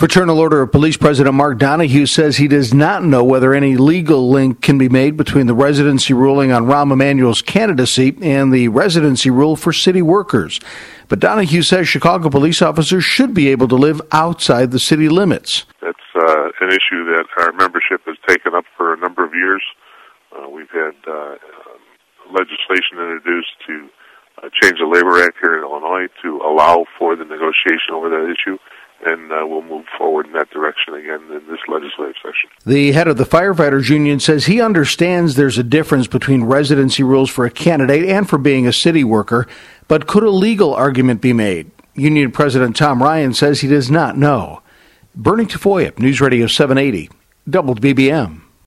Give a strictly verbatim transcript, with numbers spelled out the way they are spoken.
Fraternal Order of Police President Mark Donahue says he does not know whether any legal link can be made between the residency ruling on Rahm Emanuel's candidacy and the residency rule for city workers. But Donahue says Chicago police officers should be able to live outside the city limits. That's uh, an issue that our membership has taken up for a number of years. Uh, we've had uh, legislation introduced to uh, change the Labor Act here in Illinois to allow for the negotiation over that issue. And uh, we'll move forward in that direction again in this legislative session. The head of the firefighters union says he understands there's a difference between residency rules for a candidate and for being a city worker, but could a legal argument be made? Union President Tom Ryan says he does not know. Bernie Tafoya, News Radio seven eighty, W B B M.